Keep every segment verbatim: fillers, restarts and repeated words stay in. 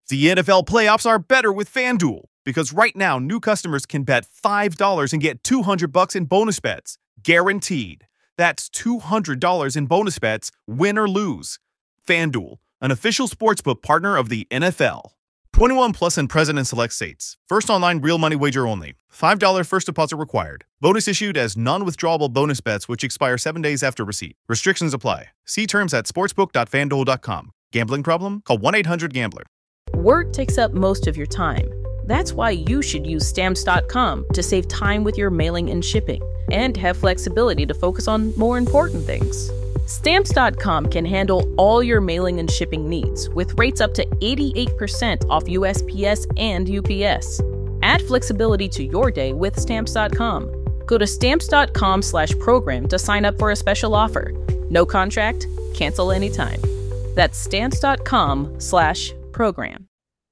The N F L playoffs are better with FanDuel because right now new customers can bet five dollars and get two hundred bucks in bonus bets, guaranteed. That's two hundred dollars in bonus bets, win or lose. FanDuel, an official sportsbook partner of the N F L. twenty-one plus and present in select states. First online real money wager only. five dollars first deposit required. Bonus issued as non-withdrawable bonus bets which expire seven days after receipt. Restrictions apply. See terms at sportsbook dot fan duel dot com. Gambling problem? Call one eight hundred gambler. Work takes up most of your time. That's why you should use stamps dot com to save time with your mailing and shipping and have flexibility to focus on more important things. Stamps dot com can handle all your mailing and shipping needs with rates up to eighty-eight percent off U S P S and U P S. Add flexibility to your day with Stamps dot com. Go to stamps dot com slash program to sign up for a special offer. No contract, cancel anytime. That's stamps dot com slash program.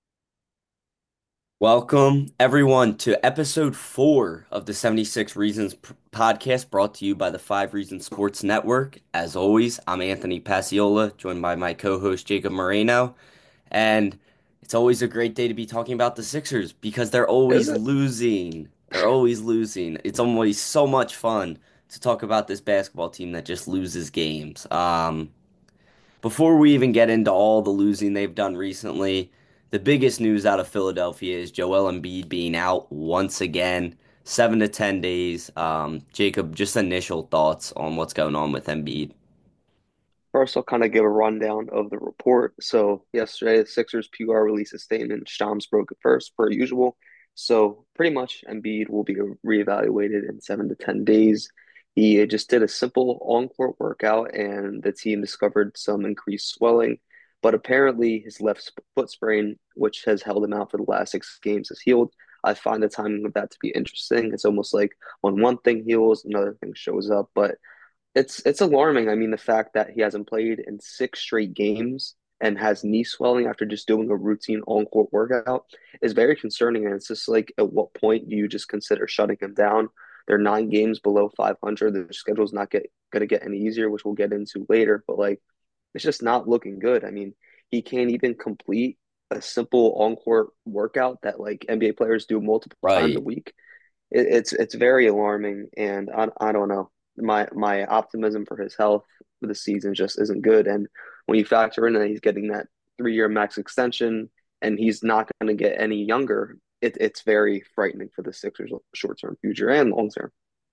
Welcome, everyone, to episode four of the seventy-six Reasons p- podcast brought to you by the Five Reasons Sports Network. As always, I'm Anthony Pasiola, joined by my co-host Jacob Moreno. And it's always a great day to be talking about the Sixers because they're always losing. They're always losing. It's always so much fun to talk about this basketball team that just loses games. Um, before we even get into all the losing they've done recently, the biggest news out of Philadelphia is Joel Embiid being out once again, seven to ten days. Um, Jacob, just initial thoughts on what's going on with Embiid. First, I'll kind of give a rundown of the report. So, yesterday, the Sixers P R released a statement. Shams broke it first, per usual. So, pretty much, Embiid will be reevaluated in seven to ten days. He just did a simple on-court workout, and the team discovered some increased swelling. But apparently, his left sp- foot sprain, which has held him out for the last six games, has healed. I find the timing of that to be interesting. It's almost like when one thing heals, another thing shows up. But it's it's alarming. I mean, the fact that he hasn't played in six straight games and has knee swelling after just doing a routine on-court workout is very concerning. And it's just like, at what point do you just consider shutting him down? They're nine games below five hundred. Their schedule's not get going to get any easier, which we'll get into later. But like, it's just not looking good. I mean, he can't even complete a simple on-court workout that like N B A players do multiple times a Right. week. It, it's it's very alarming, and I I don't know. My my optimism for his health for the season just isn't good. And when you factor in that he's getting that three year max extension and he's not going to get any younger, it, it's very frightening for the Sixers' short term future and long term.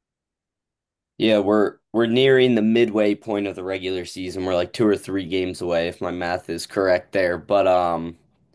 Yeah, we're we're nearing the midway point of the regular season. We're like two or three games away, if my math is correct there. But um,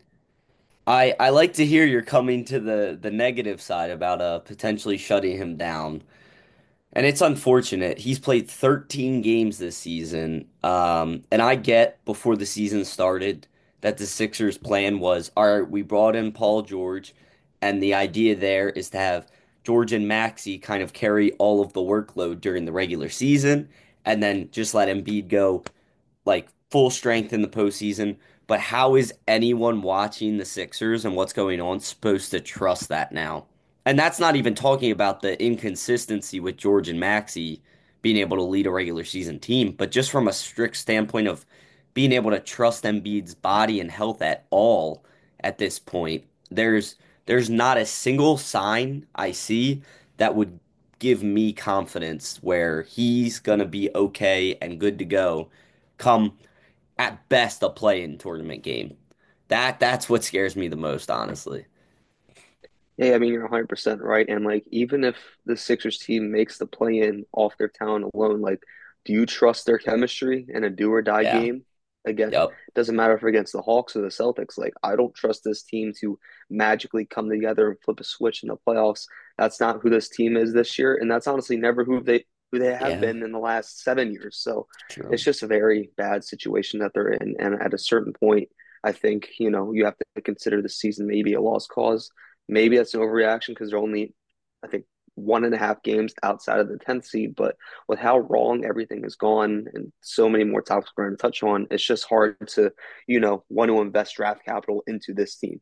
I I like to hear you're coming to the the negative side about uh potentially shutting him down. And it's unfortunate. He's played thirteen games this season. Um, and I get before the season started that the Sixers' plan was, all right, we brought in Paul George, and the idea there is to have George and Maxey kind of carry all of the workload during the regular season, and then just let Embiid go like full strength in the postseason. But how is anyone watching the Sixers and what's going on supposed to trust that now? And that's not even talking about the inconsistency with George and Maxey being able to lead a regular season team, but just from a strict standpoint of being able to trust Embiid's body and health at all at this point. There's there's not a single sign I see that would give me confidence where he's gonna be okay and good to go come at best a play-in tournament game. That that's what scares me the most, honestly. Yeah, I mean, you're one hundred percent right. And like, even if the Sixers team makes the play in off their talent alone, like, do you trust their chemistry in a do or die Yeah. game? Again, Yep. doesn't matter if against the Hawks or the Celtics. Like, I don't trust this team to magically come together and flip a switch in the playoffs. That's not who this team is this year, and that's honestly never who they who they have Yeah. been in the last seven years. So it's True. just a very bad situation that they're in. And at a certain point, I think, you know, you have to consider the season maybe a lost cause. Maybe that's an overreaction because they're only, I think, one and a half games outside of the tenth seed. But with how wrong everything has gone and so many more topics we're going to touch on, it's just hard to, you know, want to invest draft capital into this team.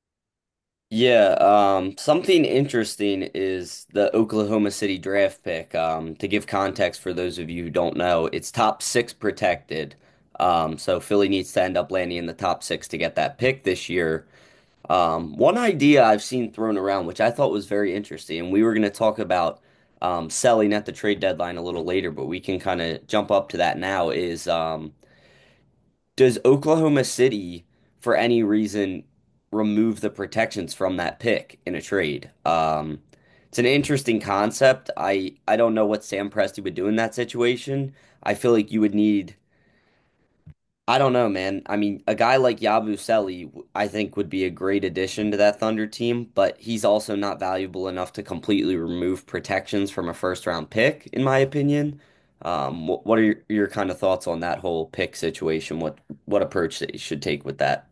Yeah, um, something interesting is the Oklahoma City draft pick. Um, to give context for those of you who don't know, it's top six protected. Um, so Philly needs to end up landing in the top six to get that pick this year. Um, one idea I've seen thrown around, which I thought was very interesting, and we were going to talk about um, selling at the trade deadline a little later, but we can kind of jump up to that now, is um, does Oklahoma City, for any reason, remove the protections from that pick in a trade? Um, it's an interesting concept. I, I don't know what Sam Presti would do in that situation. I feel like you would need I don't know, man. I mean, a guy like Yabusele, w- I think would be a great addition to that Thunder team, but he's also not valuable enough to completely remove protections from a first round pick, in my opinion. Um, what, what are your, your kind of thoughts on that whole pick situation? What what approach that you should take with that?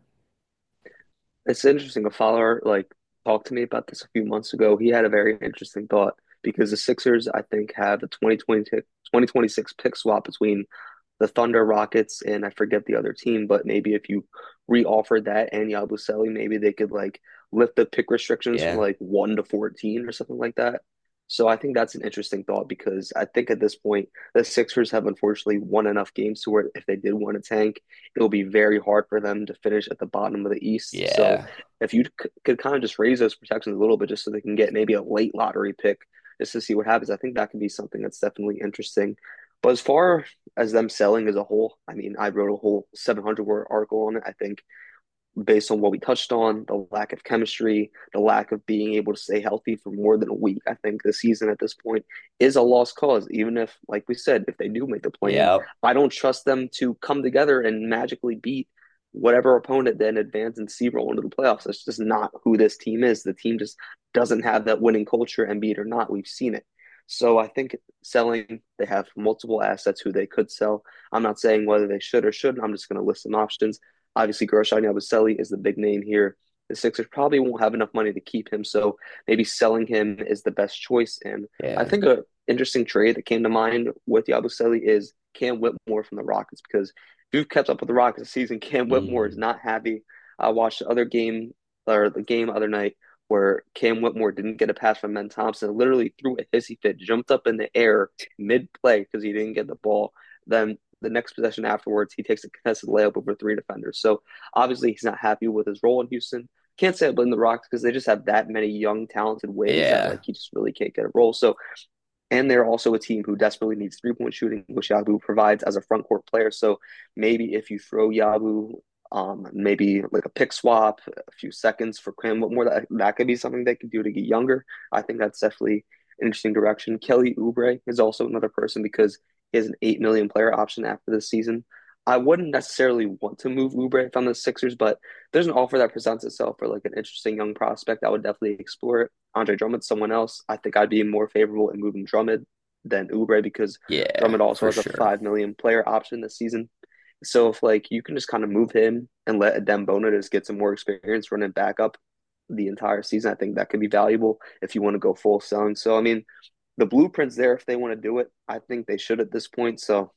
It's interesting. A follower like talked to me about this a few months ago. He had a very interesting thought because the Sixers, I think, have the twenty twenty twenty twenty-six pick swap between the Thunder, Rockets, and I forget the other team. But maybe if you re-offered that and Yabusele, maybe they could like lift the pick restrictions from Yeah, like one to fourteen or something like that. So I think that's an interesting thought because I think at this point the Sixers have unfortunately won enough games to where if they did want to tank, it will be very hard for them to finish at the bottom of the East. So yeah, if you c- could kind of just raise those protections a little bit just so they can get maybe a late lottery pick just to see what happens, I think that could be something that's definitely interesting. But as far as them selling as a whole, I mean, I wrote a whole seven hundred word article on it. I think based on what we touched on, the lack of chemistry, the lack of being able to stay healthy for more than a week. I think the season at this point is a lost cause. Even if, like we said, if they do make the play-in, yeah, I don't trust them to come together and magically beat whatever opponent then advance and see roll into the playoffs. That's just not who this team is. The team just doesn't have that winning culture, Embiid or not. We've seen it. So I think selling, they have multiple assets who they could sell. I'm not saying whether they should or shouldn't. I'm just going to list some options. Obviously, Gershon Yabusele is the big name here. The Sixers probably won't have enough money to keep him, so maybe selling him is the best choice. And I yeah, think a interesting trade that came to mind with Yabusele is Cam Whitmore from the Rockets because if you've kept up with the Rockets this season, Cam Whitmore is mm, not happy. I watched the other game or the game the other night where Cam Whitmore didn't get a pass from Ben Thompson, literally threw a hissy fit, jumped up in the air mid play because he didn't get the ball. Then the next possession afterwards, he takes a contested layup over three defenders. So obviously, he's not happy with his role in Houston. Can't say I blame the Rocks because they just have that many young, talented wigs that yeah. like he just really can't get a role. So, and they're also a team who desperately needs three point shooting, which Yabu provides as a front court player. So maybe if you throw Yabu, um, maybe like a pick swap, a few seconds for Cam Whitmore, that that could be something they could do to get younger. I think that's definitely an interesting direction. Kelly Oubre is also another person because he has an eight million player option after this season. I wouldn't necessarily want to move Oubre from the Sixers, but there's an offer that presents itself for like an interesting young prospect. I would definitely explore it. Andre Drummond's someone else. I think I'd be more favorable in moving Drummond than Oubre because Yeah, Drummond also for has a sure. five million player option this season. So if like you can just kind of move him and let Adem Bona just get some more experience running back up the entire season, I think that could be valuable if you want to go full selling. So I mean, the blueprint's there if they want to do it. I think they should at this point. So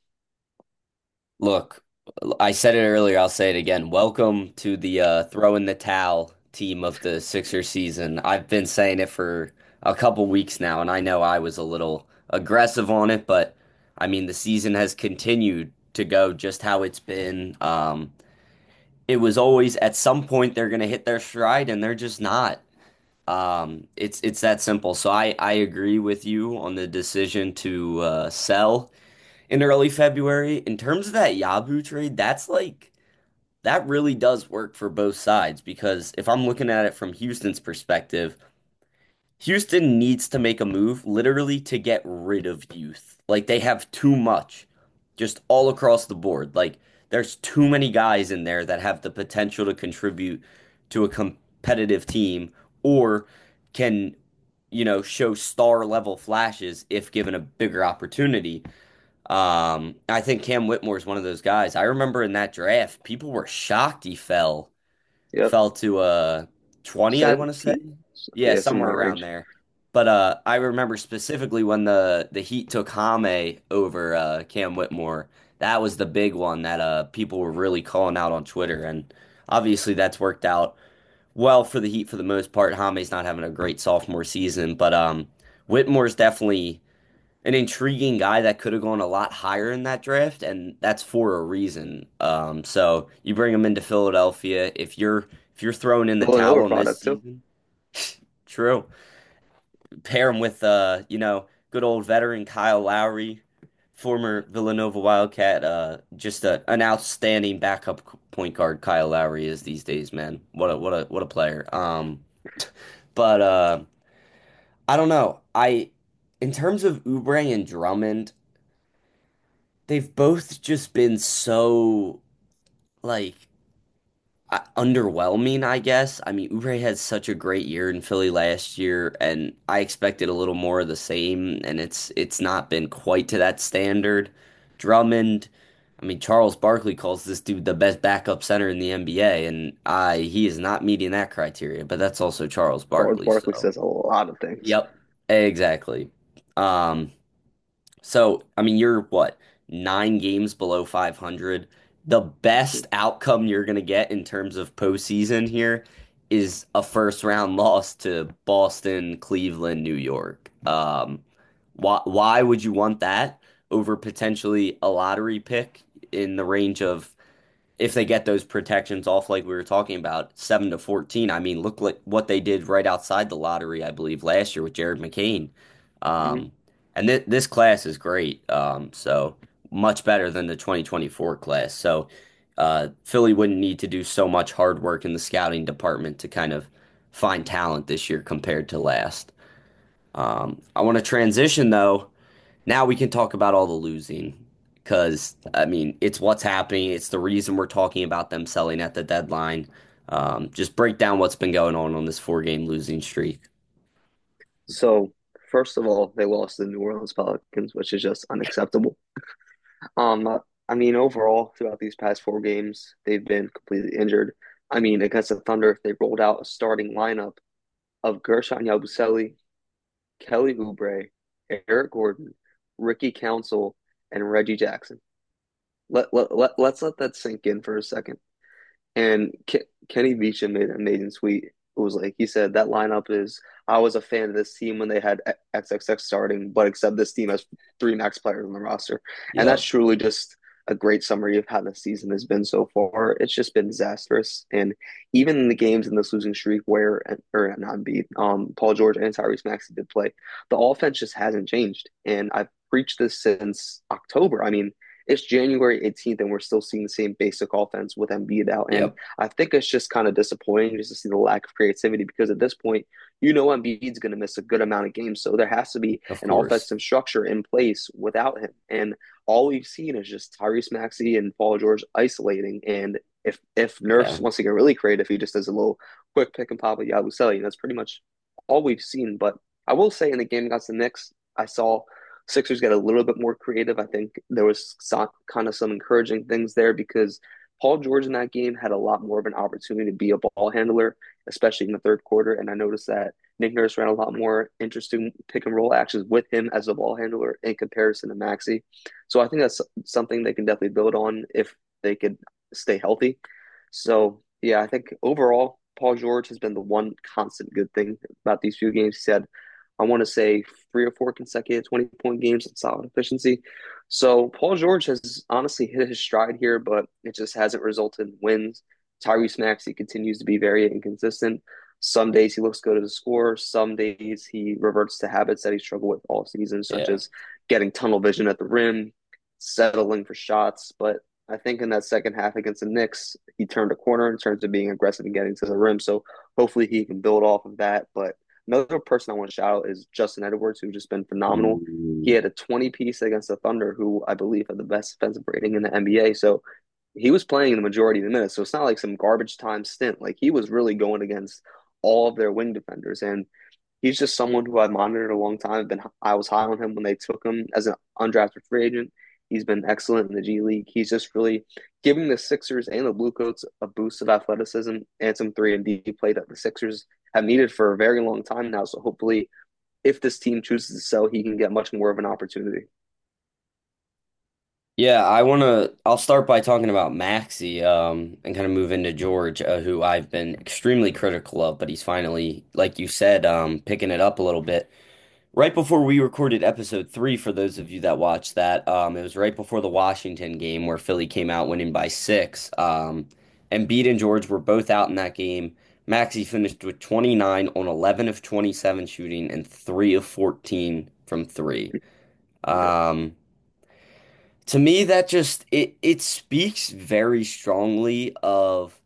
Look, I said it earlier, I'll say it again. Welcome to the uh, throw in the towel team of the Sixers season. I've been saying it for a couple weeks now, and I know I was a little aggressive on it, but I mean, the season has continued to go just how it's been. Um, it was always at some point they're going to hit their stride, and they're just not. Um, it's it's that simple. So I I agree with you on the decision to uh, sell in early February. In terms of that Yabu trade, that's like that really does work for both sides because if I'm looking at it from Houston's perspective, Houston needs to make a move literally to get rid of youth. Like they have too much just all across the board. Like there's too many guys in there that have the potential to contribute to a competitive team or can, you know, show star level flashes if given a bigger opportunity. Um, I think Cam Whitmore is one of those guys. I remember in that draft, people were shocked he fell yep, fell to uh twenty, I want to say. seventeen, Yeah, yeah, somewhere somewhere in that around range. there. But uh I remember specifically when the the Heat took Hame over uh Cam Whitmore. That was the big one that uh people were really calling out on Twitter, and obviously that's worked out well for the Heat for the most part. Jame's not having a great sophomore season, but um Whitmore's definitely an intriguing guy that could have gone a lot higher in that draft, and that's for a reason. Um, so you bring him into Philadelphia. If you're if you're throwing in the towel Villanova on this product too. season, true. Pair him with uh, you know, good old veteran Kyle Lowry, former Villanova Wildcat. Uh, just a, an outstanding backup point guard Kyle Lowry is these days, man. What a what a what a player. Um, but uh, I don't know. I in terms of Oubre and Drummond, they've both just been so like uh, underwhelming, I guess. I mean, Oubre had such a great year in Philly last year, and I expected a little more of the same, and it's it's not been quite to that standard. Drummond, I mean, Charles Barkley calls this dude the best backup center in the N B A, and I he is not meeting that criteria, but that's also Charles Charles Barkley, Barkley so says a lot of things. yep, exactly. Um, so, I mean, you're what, nine games below five hundred. The best outcome you're going to get in terms of postseason here is a first round loss to Boston, Cleveland, New York. Um, why, why would you want that over potentially a lottery pick in the range of if they get those protections off, like we were talking about, seven to fourteen? I mean, look like what they did right outside the lottery, I believe, last year with Jared McCain. Mhm. Um, and th this class is great. Um, so much better than the twenty twenty-four class. So uh, Philly wouldn't need to do so much hard work in the scouting department to kind of find talent this year compared to last. Um, I want to transition though. Now we can talk about all the losing because, I mean, it's what's happening. It's the reason we're talking about them selling at the deadline. Um, just break down what's been going on on this four game losing streak. So, first of all, they lost to the New Orleans Pelicans, which is just unacceptable. Um, uh, I mean, overall, throughout these past four games, they've been completely injured. I mean, against the Thunder, they rolled out a starting lineup of Gershon Yabusele, Kelly Oubre, Eric Gordon, Ricky Council, and Reggie Jackson. Let, let, let, let's let that sink in for a second. And Ke Kenny Beecham made an amazing tweet. It was like he said that lineup is I was a fan of this team when they had X X X starting, but except this team has three max players on the roster. And that's Yep, truly just a great summary of how the season has been so far. It's just been disastrous. And even in the games in this losing streak where or not beat, um, Paul George and Tyrese Maxey did play, the offense just hasn't changed. And I've preached this since October. I mean, it's January eighteenth and we're still seeing the same basic offense with Embiid out. And yep, I think it's just kind of disappointing just to see the lack of creativity because at this point, you know Embiid's going to miss a good amount of games. So there has to be of an course. offensive structure in place without him. And all we've seen is just Tyrese Maxey and Paul George isolating. And if if Nurse Yeah. wants to get really creative, he just does a little quick pick and pop with Yabusele. And that's pretty much all we've seen. But I will say in the game against the Knicks, I saw Sixers get a little bit more creative. I think there was some, kind of some encouraging things there because Paul George in that game had a lot more of an opportunity to be a ball handler, especially in the third quarter. And I noticed that Nick Nurse ran a lot more interesting pick and roll actions with him as a ball handler in comparison to Maxey. So I think that's something they can definitely build on if they could stay healthy. So yeah, I think overall, Paul George has been the one constant good thing about these few games. He said I want to say three or four consecutive twenty point games at solid efficiency. So Paul George has honestly hit his stride here, but it just hasn't resulted in wins. Tyrese Maxey continues to be very inconsistent. Some days he looks good as a scorer. Some days he reverts to habits that he struggled with all season, such Yeah. as getting tunnel vision at the rim, settling for shots. But I think in that second half against the Knicks, he turned a corner in terms of being aggressive and getting to the rim. So hopefully he can build off of that. But another person I want to shout out is Justin Edwards, who's just been phenomenal. He Ooh. had a twenty piece against the Thunder, who I believe had the best defensive rating in the N B A. So he was playing the majority of the minutes. So it's not like some garbage time stint. Like he was really going against all of their wing defenders. And he's just someone who I've monitored a long time. Been I was high on him when they took him as an undrafted free agent. He's been excellent in the G League. He's just really giving the Sixers and the Bluecoats a boost of athleticism and some three and D play that the Sixers have needed for a very long time now. So hopefully, if this team chooses to sell, he can get much more of an opportunity. Yeah, I want to. I'll start by talking about Maxi, um, and kind of move into George, uh, who I've been extremely critical of, but he's finally, like you said, um, picking it up a little bit. right before we recorded episode three, for those of you that watched that, um, it was right before the Washington game where Philly came out winning by six. Um, Embiid and George were both out in that game. Maxey finished with twenty-nine on eleven of twenty-seven shooting and three of fourteen from three. Yeah. Um, to me, that just it it speaks very strongly of,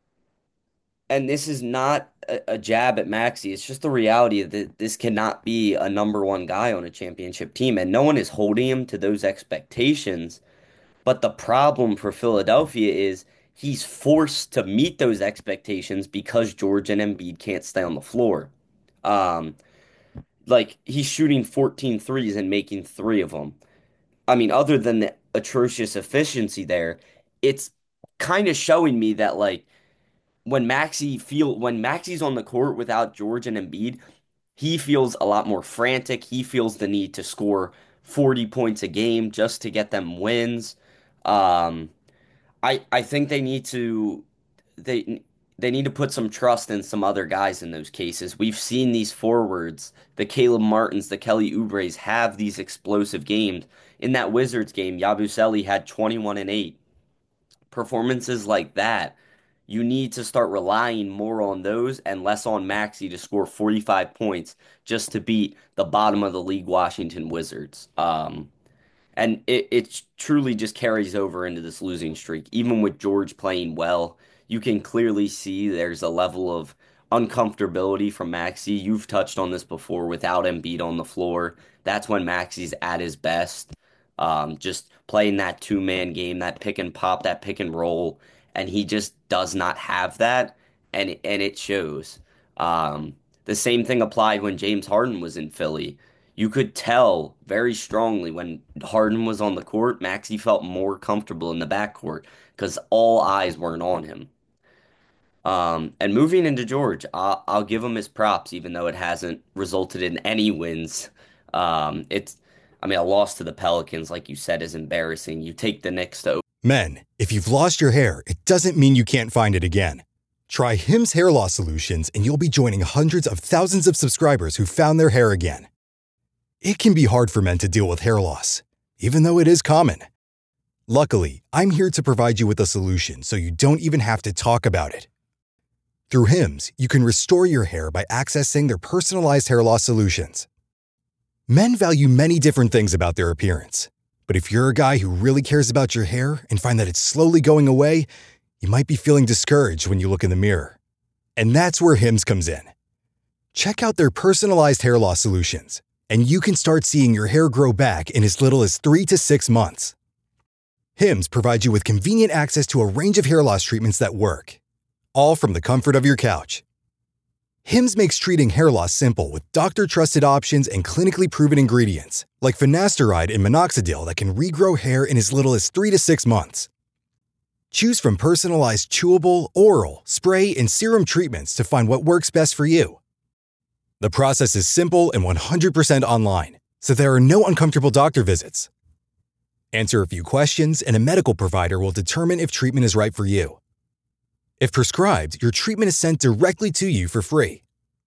and this is not a, a jab at Maxey. It's just the reality that this cannot be a number one guy on a championship team, and no one is holding him to those expectations. But the problem for Philadelphia is he's forced to meet those expectations because George and Embiid can't stay on the floor. Um, like he's shooting fourteen threes and making three of them. I mean, other than the atrocious efficiency there, it's kind of showing me that like when Maxey feel when Maxey's on the court without George and Embiid, he feels a lot more frantic. He feels the need to score forty points a game just to get them wins. Um, I I think they need to they they need to put some trust in some other guys in those cases. We've seen these forwards, the Caleb Martins, the Kelly Oubre's have these explosive games. In that Wizards game, Yabusele had twenty-one and eight. Performances like that, you need to start relying more on those and less on Maxey to score forty-five points just to beat the bottom of the league Washington Wizards. Um, and it, it truly just carries over into this losing streak. Even with George playing well, you can clearly see there's a level of uncomfortability from Maxey. You've touched on this before without Embiid on the floor. That's when Maxey's at his best. Um, just playing that two-man game, that pick and pop, that pick and roll, and he just does not have that, and and it shows. Um, the same thing applied when James Harden was in Philly. You could tell very strongly when Harden was on the court, Maxey felt more comfortable in the backcourt because all eyes weren't on him. Um, and moving into George, I'll, I'll give him his props, even though it hasn't resulted in any wins. Um, it's, I mean, a loss to the Pelicans, like you said, is embarrassing. You take the Knicks to. Men, if you've lost your hair, it doesn't mean you can't find it again. Try Hims Hair Loss Solutions, and you'll be joining hundreds of thousands of subscribers who found their hair again. It can be hard for men to deal with hair loss, even though it is common. Luckily, I'm here to provide you with a solution so you don't even have to talk about it. Through Hims, you can restore your hair by accessing their personalized hair loss solutions. Men value many different things about their appearance, but if you're a guy who really cares about your hair and find that it's slowly going away, you might be feeling discouraged when you look in the mirror. And that's where Hims comes in. Check out their personalized hair loss solutions, and you can start seeing your hair grow back in as little as three to six months. Hims provides you with convenient access to a range of hair loss treatments that work, all from the comfort of your couch. Hims makes treating hair loss simple with doctor-trusted options and clinically proven ingredients, like finasteride and minoxidil that can regrow hair in as little as three to six months. Choose from personalized chewable, oral, spray, and serum treatments to find what works best for you. The process is simple and one hundred percent online, so there are no uncomfortable doctor visits. Answer a few questions, and a medical provider will determine if treatment is right for you. If prescribed, your treatment is sent directly to you for free.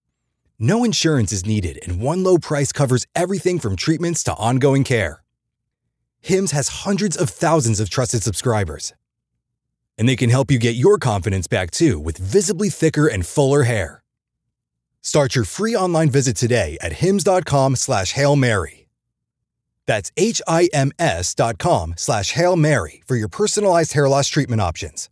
No insurance is needed, and one low price covers everything from treatments to ongoing care. Hims has hundreds of thousands of trusted subscribers, and they can help you get your confidence back too with visibly thicker and fuller hair. Start your free online visit today at hims.com slash Hail Mary. That's H-I-M-S dot com slash Hail Mary for your personalized hair loss treatment options.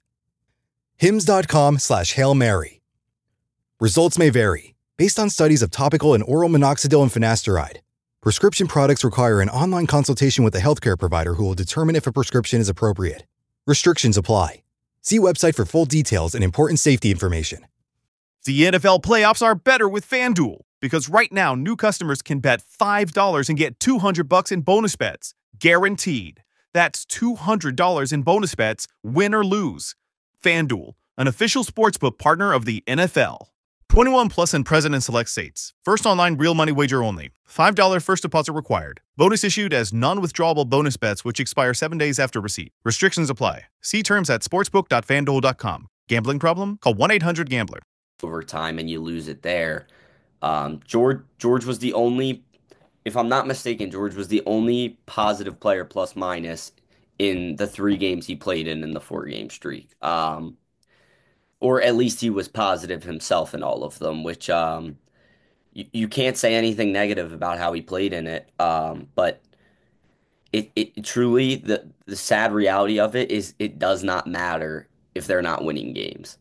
Hims.com slash Hail Mary. Results may vary, based on studies of topical and oral minoxidil and finasteride. Prescription products require an online consultation with a healthcare provider who will determine if a prescription is appropriate. Restrictions apply. See website for full details and important safety information. The N F L playoffs are better with FanDuel because right now new customers can bet five dollars and get two hundred bucks in bonus bets, guaranteed. That's two hundred dollars in bonus bets, win or lose. FanDuel, an official sportsbook partner of the N F L. twenty-one plus and present in select states. First online real money wager only. five dollars first deposit required. Bonus issued as non-withdrawable bonus bets which expire seven days after receipt. Restrictions apply. See terms at sportsbook dot fan duel dot com. Gambling problem? Call one eight hundred gambler. Overtime and you lose it there. Um, George George was the only if I'm not mistaken, George was the only positive player plus minus in the three games he played in in the four game streak. Um, or at least he was positive himself in all of them, which um, you, you can't say anything negative about how he played in it. Um, but it, it truly the the sad reality of it is it does not matter if they're not winning games.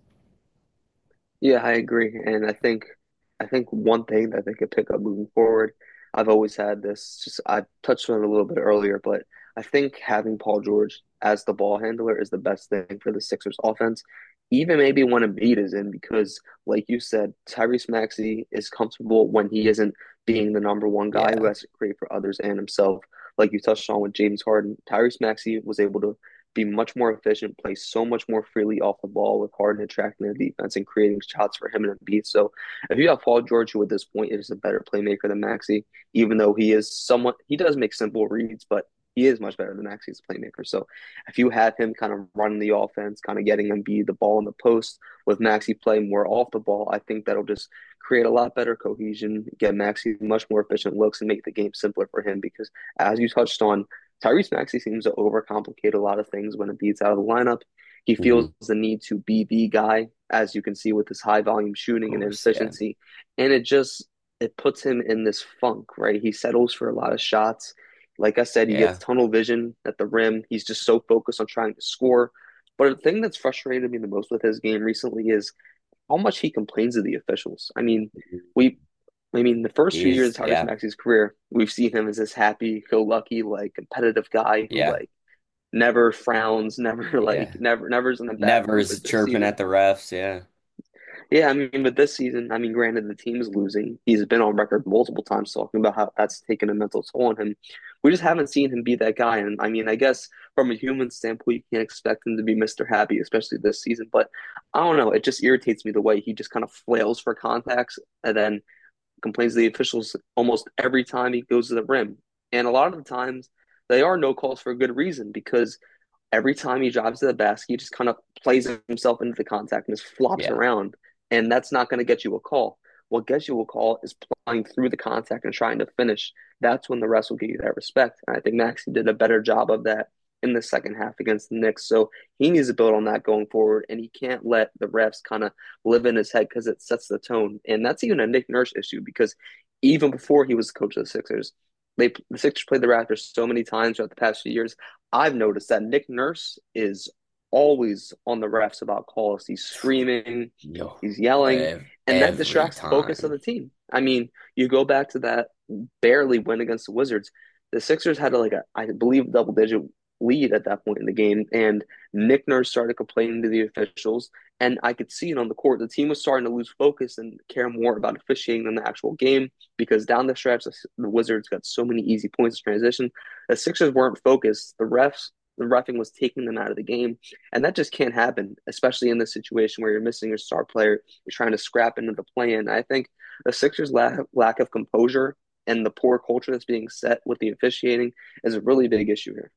Yeah, I agree. And I think I think one thing that they could pick up moving forward, I've always had this, just I touched on it a little bit earlier, but I think having Paul George as the ball handler is the best thing for the Sixers offense. Even maybe when Embiid is in, because like you said, Tyrese Maxey is comfortable when he isn't being the number one guy who Yeah. has to create for others and himself. Like you touched on with James Harden, Tyrese Maxey was able to be much more efficient, play so much more freely off the ball with Harden attracting the defense and creating shots for him and Embiid. So if you have Paul George, who at this point is a better playmaker than Maxey, even though he is somewhat, he does make simple reads, but he is much better than Maxey as a playmaker. So if you have him kind of running the offense, kind of getting Embiid the ball in the post with Maxey playing more off the ball, I think that'll just create a lot better cohesion, get Maxey much more efficient looks, and make the game simpler for him. Because as you touched on, Tyrese Maxey seems to overcomplicate a lot of things when Embiid's out of the lineup. He Hmm. feels the need to be the guy, as you can see with his high volume Of shooting and course, yeah. efficiency. And it just it puts him in this funk, right? He settles for a lot of shots. Like I said, he gets Yeah. tunnel vision at the rim. He's just so focused on trying to score. But the thing that's frustrated me the most with his game recently is how much he complains of the officials. I mean, we I mean, the first few years He's of Tyrese yeah. Maxey's career, we've seen him as this happy-go-lucky, like competitive guy who Yeah. like never frowns, never like Yeah. never never's in a bad Never mood. is But this chirping season, at the refs, yeah. yeah, I mean, but this season, I mean, granted the team's losing. He's been on record multiple times talking about how that's taken a mental toll on him. We just haven't seen him be that guy. And I mean, I guess from a human standpoint, you can't expect him to be Mister Happy, especially this season. But I don't know. It just irritates me the way he just kind of flails for contacts and then complains to the officials almost every time he goes to the rim. And a lot of the times they are no calls for a good reason because every time he drives to the basket, he just kind of plays himself into the contact and just flops Yeah. around. And that's not going to get you a call. What gets you a call is playing through the contact and trying to finish. That's when the refs will give you that respect. And I think Maxey did a better job of that in the second half against the Knicks. So he needs to build on that going forward. And he can't let the refs kind of live in his head because it sets the tone. And that's even a Nick Nurse issue because even before he was the coach of the Sixers, they the Sixers played the Raptors so many times throughout the past few years. I've noticed that Nick Nurse is always on the refs about calls. He's screaming, Yo. he's yelling, Ev- and that Every distracts the focus of time. the team. I mean, you go back to that barely win against the Wizards. The Sixers had like a, I believe, double digit lead at that point in the game, and Nick Nurse started complaining to the officials, and I could see it on the court. The team was starting to lose focus and care more about officiating than the actual game because down the stretch, the, the Wizards got so many easy points in transition. The Sixers weren't focused. The refs, the refing was taking them out of the game, and that just can't happen, especially in this situation where you're missing your star player. You're trying to scrap into the play-in. I think the Sixers' lack, lack of composure and the poor culture that's being set with the officiating is a really big issue here.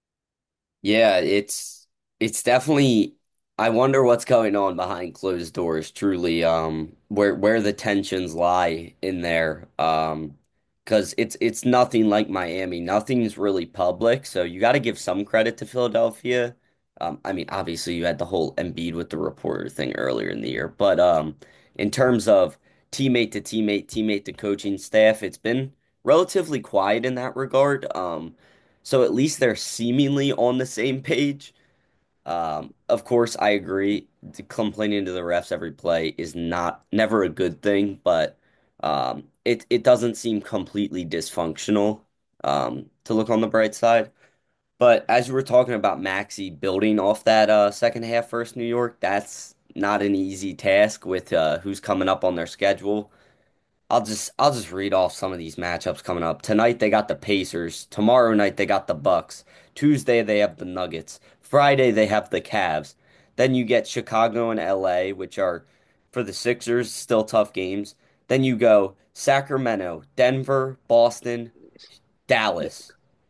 Yeah, it's it's definitely I wonder what's going on behind closed doors, truly, um, where where the tensions lie in there. Um, because it's it's nothing like Miami. Nothing's really public, so you got to give some credit to Philadelphia. Um, I mean, obviously you had the whole Embiid with the reporter thing earlier in the year, but um, in terms of teammate to teammate, teammate to coaching staff, it's been relatively quiet in that regard. Um, so at least they're seemingly on the same page. Um, of course, I agree. Complaining to the refs every play is not never a good thing, but um, it it doesn't seem completely dysfunctional um, to look on the bright side. But as you were talking about Maxey building off that uh, second half first New York, that's not an easy task with uh, who's coming up on their schedule. I'll just I'll just read off some of these matchups coming up. Tonight they got the Pacers. Tomorrow night they got the Bucks. Tuesday they have the Nuggets. Friday they have the Cavs. Then you get Chicago and L A, which are for the Sixers still tough games. Then you go Sacramento, Denver, Boston, Dallas.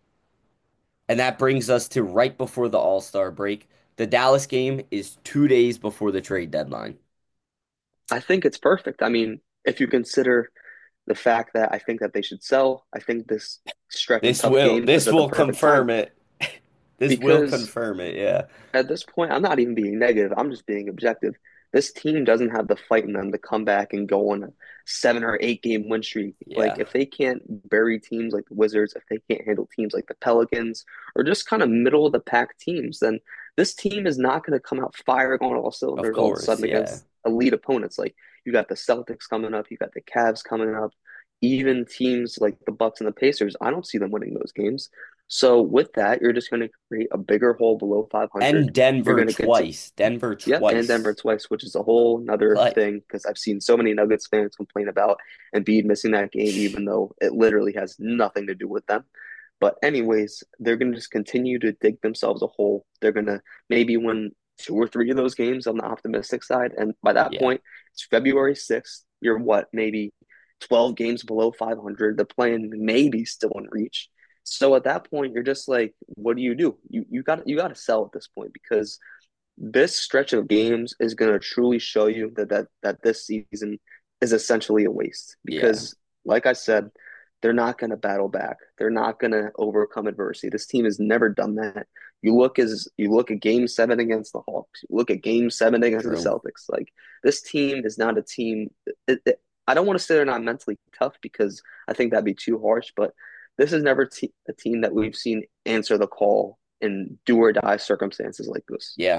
And that brings us to right before the All-Star break. The Dallas game is two days before the trade deadline. I think it's perfect. I mean, if you consider the fact that I think that they should sell. I think this stretch of This tough will games is this at the will perfect time confirm it. This will because confirm it, yeah. at this point, I'm not even being negative. I'm just being objective. This team doesn't have the fight in them to come back and go on a seven or eight game win streak. Like, Yeah, if they can't bury teams like the Wizards, if they can't handle teams like the Pelicans, or just kind of middle of the pack teams, then this team is not going to come out firing on all of cylinders all of a course, sudden yeah. against elite opponents. Like, you got the Celtics coming up, you got the Cavs coming up, even teams like the Bucks and the Pacers. I don't see them winning those games. So with that, you're just going to create a bigger hole below five hundred. And You're Denver going to continue. twice. Denver Yep, and Denver twice. twice, which is a whole nother Like, thing because I've seen so many Nuggets fans complain about Embiid missing that game, even though it literally has nothing to do with them. But anyways, they're going to just continue to dig themselves a hole. They're going to maybe win two or three of those games on the optimistic side, and by that yeah, point, it's February sixth. You're what, maybe twelve games below five hundred. The plan may be still in reach. So at that point, you're just like, what do you do? You you got you got to sell at this point because this stretch of games is going to truly show you that, that that this season is essentially a waste yeah. because like I said, they're not going to battle back. They're not going to overcome adversity. This team has never done that. You look as you look at game seven against the Hawks, you look at game seven against the True. Celtics. Like, this team is not a team. It, it, I don't want to say they're not mentally tough because I think that'd be too harsh, but this is never te a team that we've seen answer the call in do or die circumstances like this. Yeah.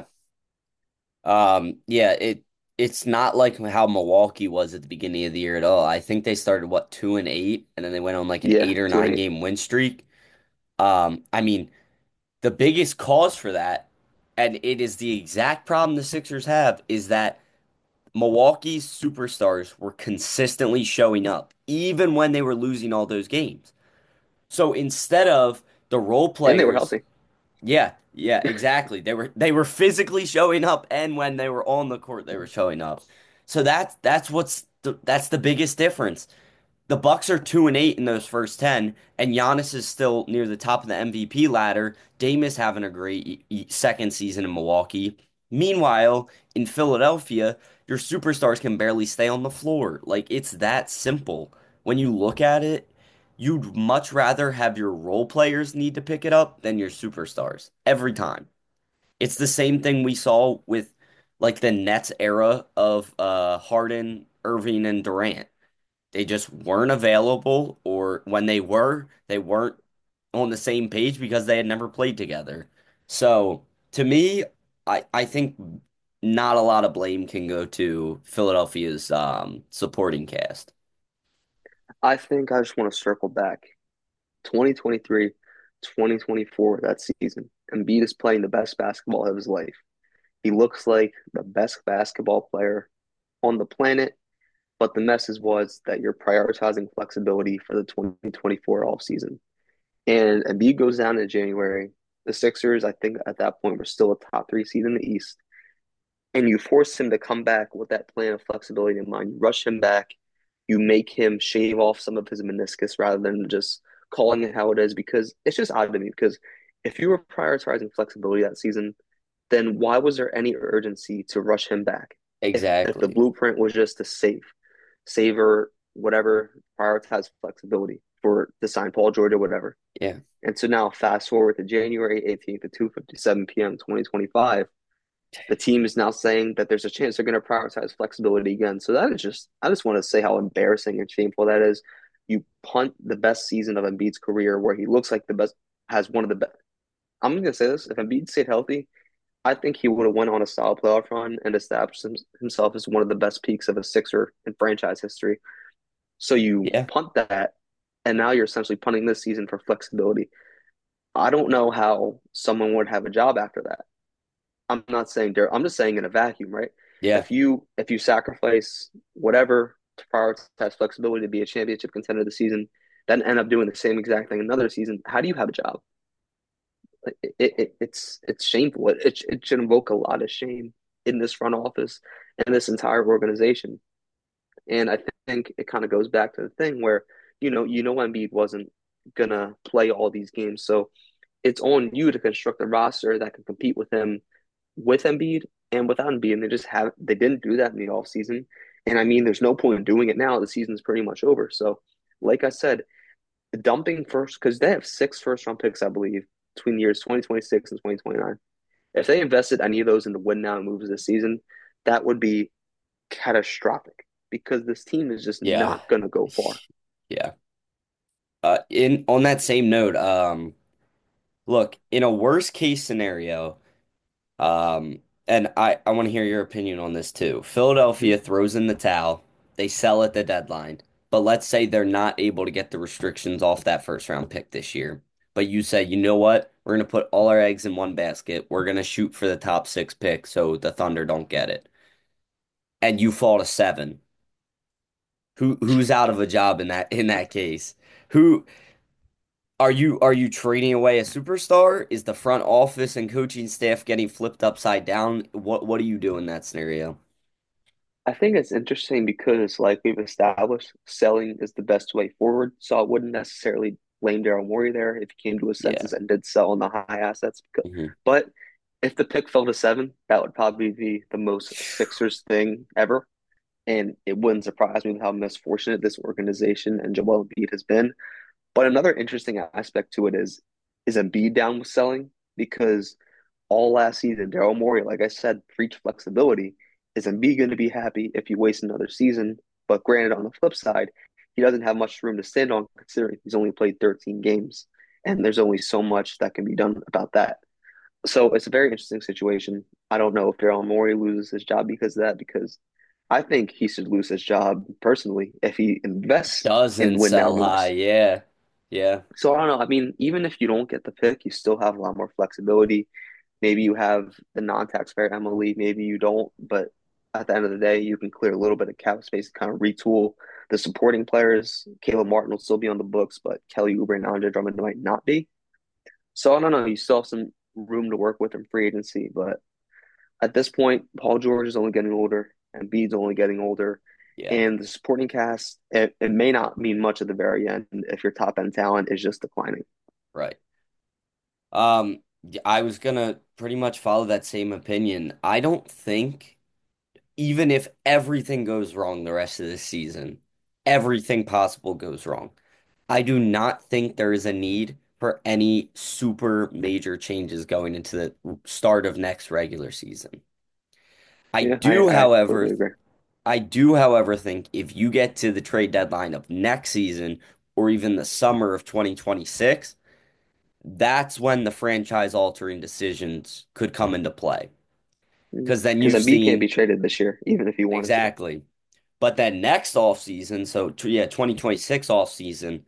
Um, yeah, it it's not like how Milwaukee was at the beginning of the year at all. I think they started what two and eight, and then they went on like an Yeah, eight or two and nine eight. game win streak. Um, I mean, the biggest cause for that, and it is the exact problem the Sixers have, is that Milwaukee's superstars were consistently showing up, even when they were losing all those games. So instead of the role And they were players, healthy. yeah, yeah, exactly. They were they were physically showing up, and when they were on the court, they were showing up. So that's that's what's the, that's the biggest difference. The Bucks are two and eight in those first ten, and Giannis is still near the top of the M V P ladder. Dame is having a great e- e- second season in Milwaukee. Meanwhile, in Philadelphia, your superstars can barely stay on the floor. Like, it's that simple. When you look at it, you'd much rather have your role players need to pick it up than your superstars every time. It's the same thing we saw with like the Nets era of uh Harden, Irving, and Durant. They just weren't available, or when they were, they weren't on the same page because they had never played together. So to me, I, I think not a lot of blame can go to Philadelphia's um, supporting cast. I think I just want to circle back. twenty twenty-three, twenty twenty-four, that season. Embiid is playing the best basketball of his life. He looks like the best basketball player on the planet, but the message was that you're prioritizing flexibility for the twenty twenty-four offseason. And Embiid goes down in January. The Sixers, I think at that point, were still a top three seed in the East. And you force him to come back with that plan of flexibility in mind. You rush him back. You make him shave off some of his meniscus rather than just calling it how it is because it's just odd to me. Because if you were prioritizing flexibility that season, then why was there any urgency to rush him back? If if the Exactly. blueprint was just to save, savor whatever, prioritize flexibility for to sign Paul George or whatever. Yeah. And so now fast forward to January eighteenth at two fifty-seven p m twenty twenty-five, the team is now saying that there's a chance they're going to prioritize flexibility again. So that is just, I just want to say how embarrassing and shameful that is. You punt the best season of Embiid's career where he looks like the best, has one of the best. I'm going to say this, if Embiid stayed healthy, I think he would have went on a solid playoff run and established himself as one of the best peaks of a Sixer in franchise history. So you Yeah. punt that, and now you're essentially punting this season for flexibility. I don't know how someone would have a job after that. I'm not saying there. I'm just saying in a vacuum, right? Yeah. If you if you sacrifice whatever to prioritize flexibility to be a championship contender this season, then end up doing the same exact thing another season, how do you have a job? Like, It, it, it's it's shameful. It, it it should invoke a lot of shame in this front office and this entire organization. And I think it kind of goes back to the thing where you know you know Embiid wasn't gonna play all these games, so it's on you to construct a roster that can compete with him with Embiid and without Embiid. And they just have they didn't do that in the offseason. And I mean, there's no point in doing it now. The season's pretty much over. So, like I said, dumping first because they have six first round picks, I believe, between the years twenty twenty-six and twenty twenty-nine. If they invested any of those into win now moves this season, that would be catastrophic because this team is just Yeah. not going to go far. Yeah. Uh, in on that same note, um, look, in a worst case scenario, um, and I, I want to hear your opinion on this too. Philadelphia throws in the towel, they sell at the deadline, but let's say they're not able to get the restrictions off that first round pick this year. But you say, you know what? We're gonna put all our eggs in one basket. We're gonna shoot for the top six pick so the Thunder don't get it. And you fall to seven. Who who's out of a job in that in that case? Who Are you are you trading away a superstar? Is the front office and coaching staff getting flipped upside down? What what do you do in that scenario? I think it's interesting because, like we've established, selling is the best way forward. So I wouldn't necessarily blame Daryl Morey there if he came to his Yeah. senses and did sell on the high assets. hmm But if the pick fell to seven, that would probably be the most Sixers thing ever. And it wouldn't surprise me with how misfortunate this organization and Joel Embiid has been. But another interesting aspect to it is is Embiid down with selling because all last season, Daryl Morey, like I said, preached flexibility. Is Embiid going to be happy if you waste another season? But granted, on the flip side, he doesn't have much room to stand on considering he's only played thirteen games, and there's only so much that can be done about that. So it's a very interesting situation. I don't know if Daryl Morey loses his job because of that, because I think he should lose his job personally if he invests in Doesn't win now sell high. moves. Yeah. Yeah. So I don't know. I mean, even if you don't get the pick, you still have a lot more flexibility. Maybe you have the non-taxpayer Emily, maybe you don't, but at the end of the day, you can clear a little bit of cap space to kind of retool the supporting players. Caleb Martin will still be on the books, but Kelly Oubre and Andre Drummond might not be. So I don't know. You still have some room to work with in free agency, but at this point, Paul George is only getting older, and Embiid's only getting older, Yeah. and the supporting cast it, it may not mean much at the very end if your top end talent is just declining. Right. Um, I was gonna pretty much follow that same opinion. I don't think even if everything goes wrong the rest of the season, everything possible goes wrong. I do not think there is a need for any super major changes going into the start of next regular season. I Yeah, I, do, I however, completely agree. I do, however, think if you get to the trade deadline of next season or even the summer of twenty twenty-six, that's when the franchise altering decisions could come into play. Because then Because you've Embiid can't be seen traded this year, even if he wanted to. exactly. But then next offseason, so t- yeah, twenty twenty-six offseason,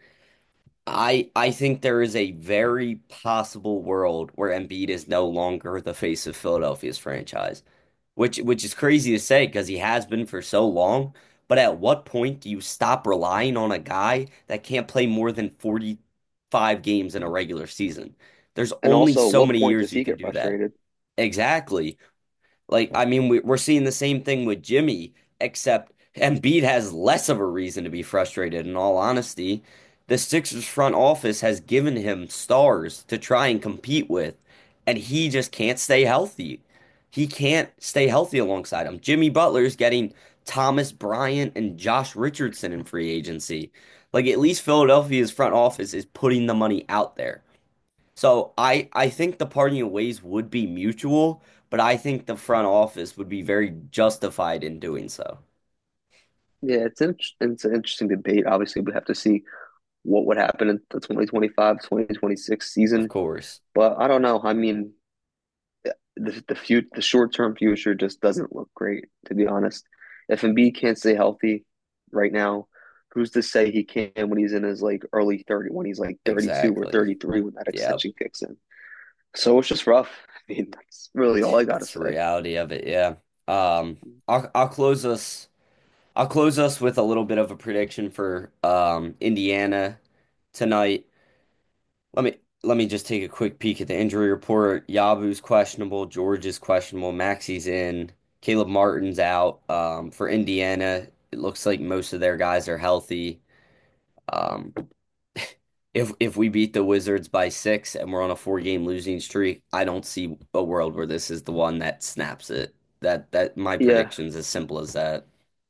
I I think there is a very possible world where Embiid is no longer the face of Philadelphia's franchise, which which is crazy to say because he has been for so long. But at what point do you stop relying on a guy that can't play more than forty-five games in a regular season? There's And only also, at so what many point years does you he can get do that. frustrated? Exactly. Like, I mean, we, we're seeing the same thing with Jimmy, except Embiid has less of a reason to be frustrated, in all honesty. The Sixers front office has given him stars to try and compete with, and he just can't stay healthy. He can't stay healthy alongside him. Jimmy Butler's getting Thomas Bryant and Josh Richardson in free agency. Like, at least Philadelphia's front office is putting the money out there. So I I think the parting of ways would be mutual, but I think the front office would be very justified in doing so. Yeah, it's in, it's an interesting debate. Obviously, we have to see what would happen in the twenty twenty-five twenty twenty-six Of season. course. But I don't know. I mean, the the fut the short term future just doesn't look great, to be honest. If Embiid can't stay healthy right now, who's to say he can when he's in his like early thirty, when he's like thirty-two or Exactly. thirty-three when that Yeah, extension kicks in? So it's just rough. I mean, that's really all I gotta that's the say. reality of it. Yeah. Um, I'll I'll close us I'll close us with a little bit of a prediction for um Indiana tonight. Let me let me just take a quick peek at the injury report. Yabu's questionable, George is questionable, Maxi's in, Caleb Martin's out. Um, for Indiana, it looks like most of their guys are healthy. Um, if if we beat the Wizards by six and we're on a four game losing streak, I don't see a world where this is the one that snaps it. That that my Yeah, prediction's as simple as that.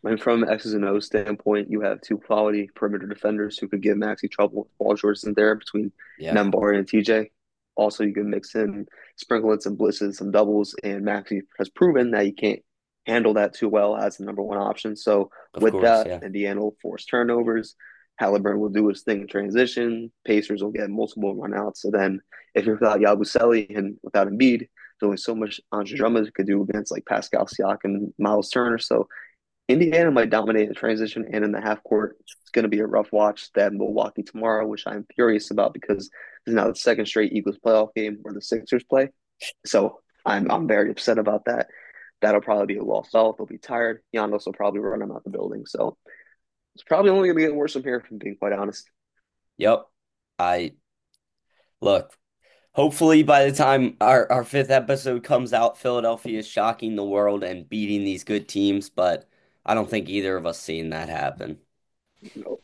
And from an X's and O's standpoint, you have two quality perimeter defenders who could give Maxey trouble if Paul George isn't there between Yeah, Nembhard and T J. Also, you can mix in, sprinkle in some blitzes, some doubles, and Maxey has proven that he can't handle that too well as the number one option. So of with course. that, Yeah, Indiana will force turnovers. Halliburton will do his thing in transition. Pacers will get multiple runouts. So then if you're without Yabusele and without Embiid, there's only so much Andre Drummond could do against like Pascal Siakam and Miles Turner. So Indiana might dominate the transition and in the half court. It's going to be a rough watch. They have Milwaukee tomorrow, which I'm furious about because this is now the second straight Eagles playoff game where the Sixers play. So I'm I'm very upset about that. That'll probably be a lost all. They'll be tired. Giannis will probably run them out the building. So it's probably only going to get worse from here, if I'm being quite honest. yep. I look. Hopefully, by the time our, our fifth episode comes out, Philadelphia is shocking the world and beating these good teams, but I don't think either of us seen that happen. No.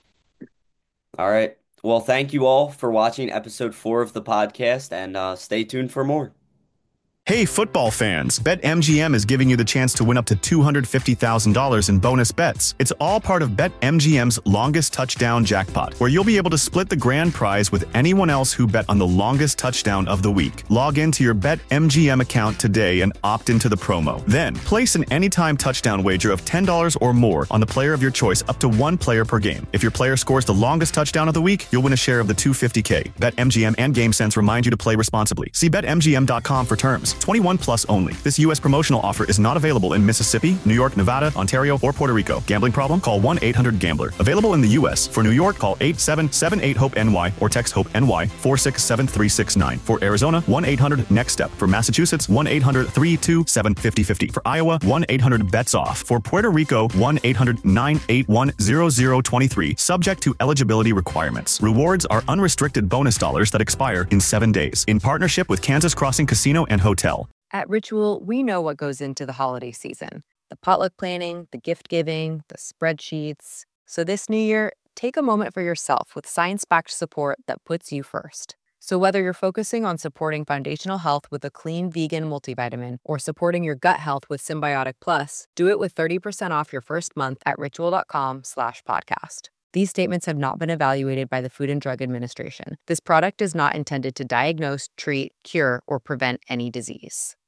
All right. Well, thank you all for watching episode four of the podcast, and uh, stay tuned for more. Hey, football fans, BetMGM is giving you the chance to win up to two hundred fifty thousand dollars in bonus bets. It's all part of BetMGM's longest touchdown jackpot, where you'll be able to split the grand prize with anyone else who bet on the longest touchdown of the week. Log into your BetMGM account today and opt into the promo. Then, place an anytime touchdown wager of ten dollars or more on the player of your choice up to one player per game. If your player scores the longest touchdown of the week, you'll win a share of the two hundred fifty thousand dollars. BetMGM and GameSense remind you to play responsibly. See Bet M G M dot com for terms. twenty-one plus only. This U S promotional offer is not available in Mississippi, New York, Nevada, Ontario, or Puerto Rico. Gambling problem? Call one eight hundred gambler. Available in the U S. For New York, call eight seven seven eight hope N Y or text HOPE-NY four six seven three six nine. For Arizona, one eight hundred next step. For Massachusetts, one eight hundred three two seven five zero five zero. For Iowa, one eight hundred bets off. For Puerto Rico, one eight hundred nine eight one zero zero two three. Subject to eligibility requirements. Rewards are unrestricted bonus dollars that expire in seven days. In partnership with Kansas Crossing Casino and Hotel. At Ritual, we know what goes into the holiday season. The potluck planning, the gift giving, the spreadsheets. So this new year, take a moment for yourself with science-backed support that puts you first. So whether you're focusing on supporting foundational health with a clean vegan multivitamin or supporting your gut health with Symbiotic Plus, do it with thirty percent off your first month at ritual.com slash podcast. These statements have not been evaluated by the Food and Drug Administration. This product is not intended to diagnose, treat, cure, or prevent any disease.